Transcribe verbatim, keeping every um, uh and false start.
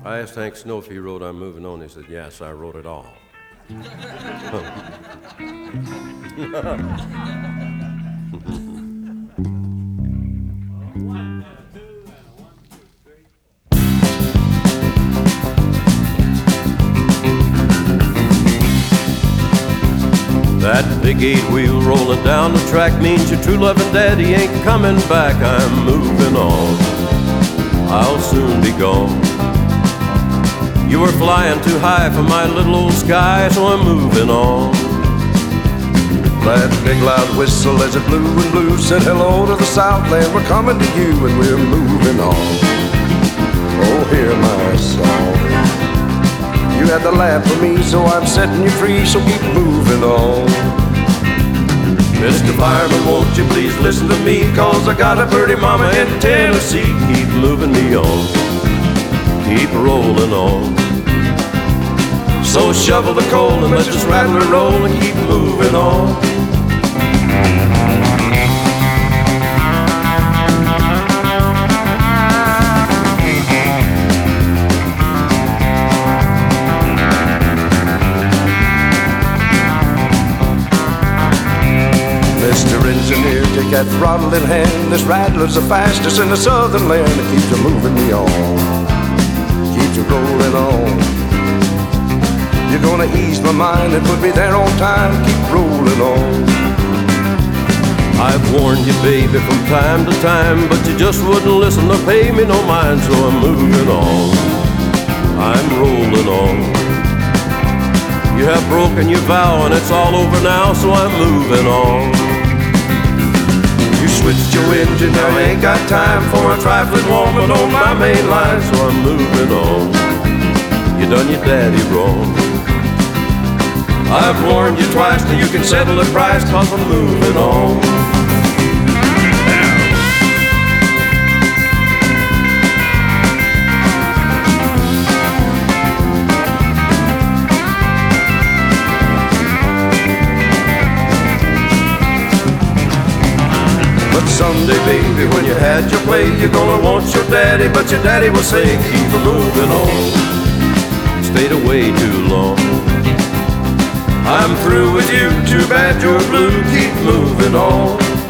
I asked Hank Snow if he wrote I'm Moving On. He said, yes, I wrote it all. That big eight wheel rolling down the track means your true loving daddy ain't coming back. I'm moving on, I'll soon be gone. You were flying too high for my little old sky, so I'm moving on. That big loud whistle as it blew and blew said hello to the Southland. We're coming to you and we're moving on. Oh, hear my song. You had the laugh for me, so I'm setting you free, so keep moving on. Mister Fireman, won't you please listen to me, 'cause I got a pretty mama in Tennessee. Keep moving me on, keep rolling on. So shovel the coal and let's just rattle and roll and keep moving on. Mister Engineer, take that throttle in hand. This rattler's the fastest in the southern land. It keeps you moving me on, keeps you rolling on. You're gonna ease my mind and put me there on time. Keep rolling on. I've warned you, baby, from time to time, but you just wouldn't listen or pay me no mind. So I'm moving on, I'm rolling on. You have broken your vow and it's all over now, so I'm moving on. You switched your engine, now I ain't got time for a trifling woman on my main line. So I'm moving on, you done your daddy wrong. I've warned you twice, now you can settle the price, 'cause I'm moving on. But someday, baby, when you had your play, you're gonna want your daddy, but your daddy will say, keep moving on. Stayed away too long, I'm through with you, too bad you're blue. Keep moving on.